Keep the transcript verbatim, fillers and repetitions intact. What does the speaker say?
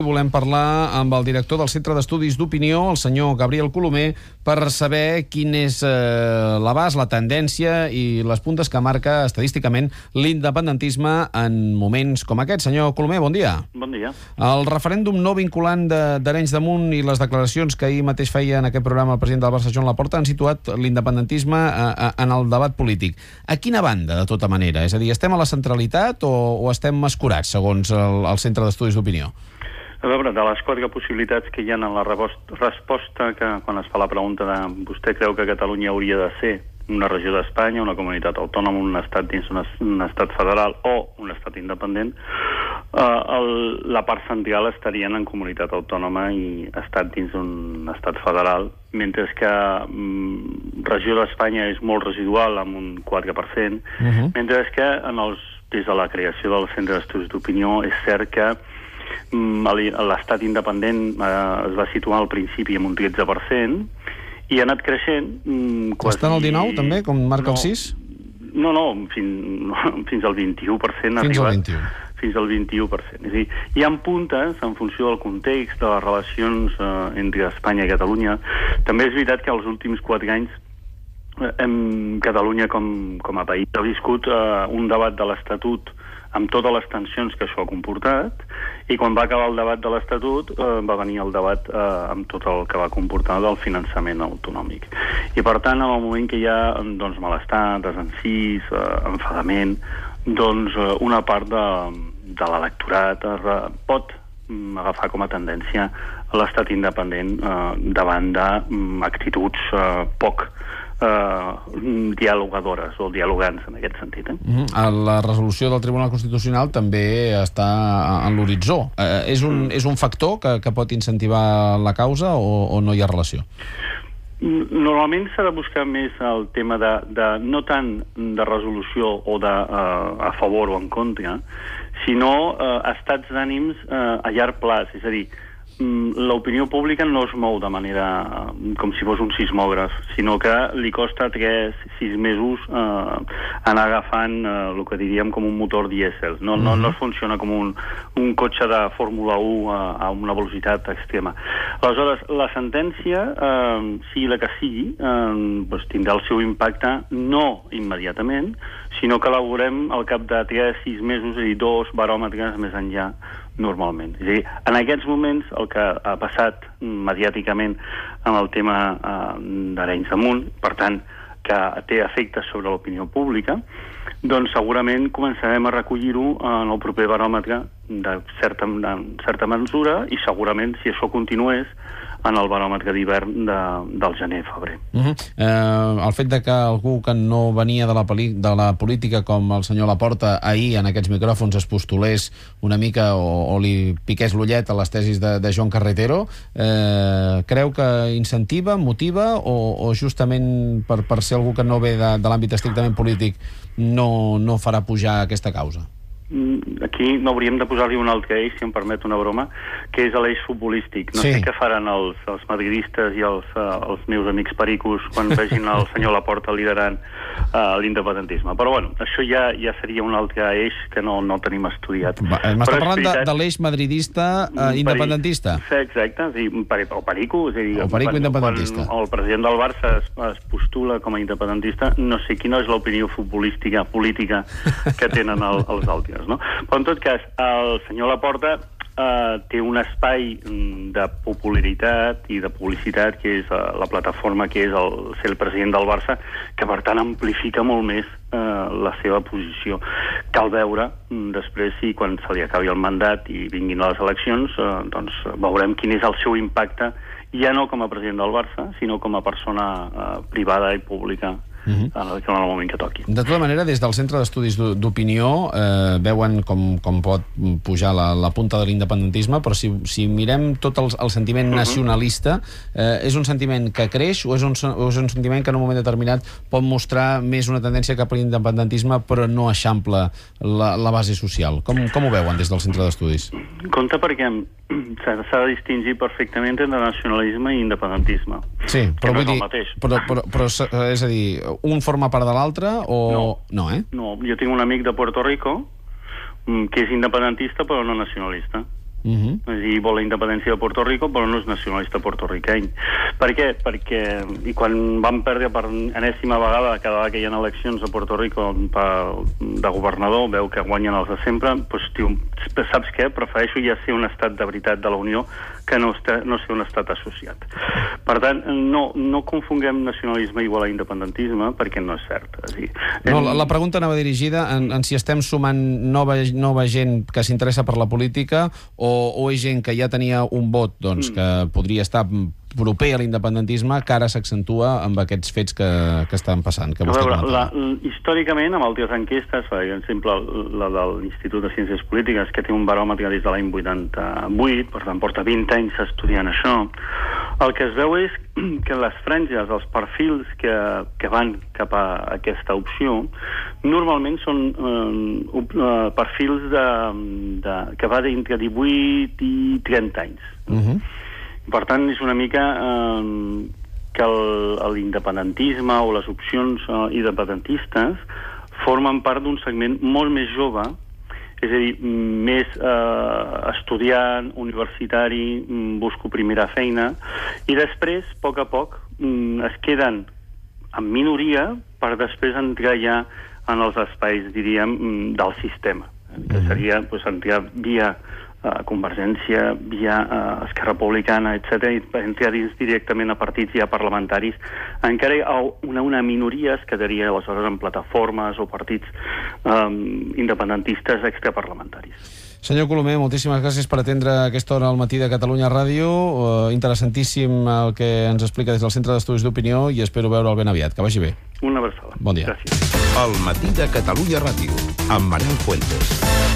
Volem parlar amb el director del Centre d'Estudis d'Opinió, el senyor Gabriel Colomer, per saber quin és eh, l'abast, la tendència i les puntes que marca estadísticament l'independentisme en moments com aquest. Senyor Colomer, bon dia. Bon dia. El referèndum no vinculant d'Arenys de Munt i les declaracions que ahir mateix feia en aquest programa el president del Barça, Joan Laporta, han situat l'independentisme en el debat polític. A quina banda, de tota manera? És a dir, estem a la centralitat o, o estem mascurats, segons el, el Centre d'Estudis d'Opinió? A veure, de les quatre possibilitats que hi ha en la resposta, que quan es fa la pregunta de vostè creu que Catalunya hauria de ser una regió d'Espanya, una comunitat autònoma, un estat dins un, un estat federal o un estat independent, eh, el, la part central estarien en comunitat autònoma i estat dins un estat federal, mentre que mm, regió d'Espanya és molt residual, amb un quatre per cent, uh-huh. mentre que en els, des de la creació del Centre d'Estudis d'Opinió és cert que l'estat independent eh, es va situar al principi amb un tretze per cent i ha anat creixent mm, quasi... Està en el dinou, també, com marca no, el sis? No, no, fins, no, fins al vint-i-u per cent ha fins arribat. Al vint-i-u. Fins al vint-i-u per cent. És a dir, hi ha puntes, en funció del context, de les relacions eh, entre Espanya i Catalunya. També és veritat que els últims quatre anys eh, hem, Catalunya com, com a país ha viscut eh, un debat de l'Estatut amb totes les tensions que això ha comportat, i quan va acabar el debat de l'Estatut eh, va venir el debat eh, amb tot el que va comportar del finançament autonòmic. I per tant, en el moment que hi ha doncs, malestar, desencís, eh, enfadament, doncs eh, una part de, de l'electorat eh, pot mm, agafar com a tendència l'estat independent eh, davant d'actituds eh, poc Uh, dialogadores o dialogants en aquest sentit. Eh? Uh-huh. La resolució del Tribunal Constitucional també està en l'horitzó. Uh, és, un, és un factor que, que pot incentivar la causa o, o no hi ha relació? Normalment s'ha de buscar més el tema de, de no tant de resolució o de uh, a favor o en contra, sinó uh, estats d'ànims uh, a llarg plaç, és a dir, l'opinió pública no es mou de manera com si fos un sismògraf, sinó que li costa tres sis mesos eh, anar agafant eh, el que diríem com un motor dièsel. No, no, no funciona com un, un cotxe de Fórmula u a, a una velocitat extrema. Aleshores, la sentència, eh, sigui la que sigui, eh, doncs tindrà el seu impacte no immediatament, sinó que la veurem al cap de tres sis mesos, és a dir, dos baròmetres més enllà normalment. És a dir, en aquests moments el que ha passat mediàticament amb el tema eh, d'Arenys de Munt, per tant, que té efectes sobre l'opinió pública, doncs segurament començarem a recollir-ho en el proper baròmetre de certa, de certa mesura i segurament, si això continués, en el baròmetre d'hivern de, del gener-febrer. Uh-huh. eh, el fet de que algú que no venia de la, de la política com el senyor Laporta ahir en aquests micròfons es postulés una mica o, o li piqués l'ullet a les tesis de, de Joan Carretero, eh, creu que incentiva, motiva o, o justament per, per ser algú que no ve de, de l'àmbit estrictament polític no, no farà pujar aquesta causa? Aquí no hauríem de posar-li un altre eix, si em permet una broma, que és l'eix futbolístic. No sí. sé què faran els, els madridistes i els, uh, els meus amics pericos quan vegin el senyor Laporta liderant uh, l'independentisme. Però bueno, això ja, ja seria un altre eix que no, no tenim estudiat. M'està parlant veritat... de, de l'eix madridista uh, independentista? Sí, exacte, sí, o perico. És a dir, o perico quan, independentista. Quan el president del Barça es, es postula com a independentista, no sé quina és l'opinió futbolística, política que tenen el, els altres. No? Però en tot cas, el senyor Laporta eh, té un espai de popularitat i de publicitat que és eh, la plataforma que és el, ser el president del Barça, que per tant amplifica molt més eh, la seva posició. Cal veure després si quan se li acabi el mandat i vinguin les eleccions eh, doncs veurem quin és el seu impacte, ja no com a president del Barça, sinó com a persona eh, privada i pública Uh-huh. en el moment que toqui. De tota manera, des del Centre d'Estudis d'Opinió eh, veuen com, com pot pujar la, la punta de l'independentisme, però si, si mirem tot el, el sentiment uh-huh. nacionalista, eh, és un sentiment que creix o és un, o és un sentiment que en un moment determinat pot mostrar més una tendència cap a l'independentisme però no eixampla la, la base social? Com, com ho veuen des del Centre d'Estudis? Compte perquè s'ha de distingir perfectament entre nacionalisme i independentisme. Sí, però vull no dir, però, però, però és a dir, un forma part de l'altre o... No, no, eh? no, jo tinc un amic de Puerto Rico que és independentista però no nacionalista. Uh-huh. És a dir, vol la independència de Puerto Rico, però no és nacionalista porto-riqueny. Per què? Perquè, i quan van perdre per enèsima vegada cada vegada que hi ha eleccions a Puerto Rico de governador, veu que guanyen els de sempre, doncs diu, saps què? Prefereixo ja ser un estat de veritat de la Unió que no, no ser un estat associat. Per tant, no, no confonguem nacionalisme igual a independentisme, perquè no és cert. És dir, no, la, la pregunta anava dirigida en, en si estem sumant nova, nova gent que s'interessa per la política o, o és gent que ja tenia un vot doncs, mm. que podria estar proper a l'independentisme, que ara s'accentua amb aquests fets que, que estan passant. Que a veure, la, històricament, amb altres enquestes, per exemple, la de l'Institut de Ciències Polítiques, que té un baròmetre des de l'any vuitanta-vuit, per tant, porta vint anys estudiant això, el que es veu és que les franges, els perfils que, que van cap a aquesta opció, normalment són eh, perfils de, de, que va d'entre divuit i trenta anys. Uh-huh. Per tant, és una mica eh, que l'independentisme o les opcions eh, independentistes formen part d'un segment molt més jove, és a dir, més eh, estudiant, universitari, busco primera feina, i després, a poc a poc, es queden en minoria per després entrar ja en els espais, diríem, del sistema, que seria pues, entrar via Uh, Convergència, via uh, Esquerra Republicana, etcètera, i entrar dins directament a partits ja parlamentaris. Encara hi ha una, una minoria es quedaria aleshores en plataformes o partits um, independentistes extraparlamentaris. Senyor Colomer, moltíssimes gràcies per atendre aquesta hora al matí de Catalunya Ràdio. Uh, interessantíssim el que ens explica des del Centre d'Estudis d'Opinió i espero veure'l ben aviat. Que vagi bé. Una abraçada. Bon dia. Gràcies. El matí de Catalunya Ràdio, amb Manel Fuentes.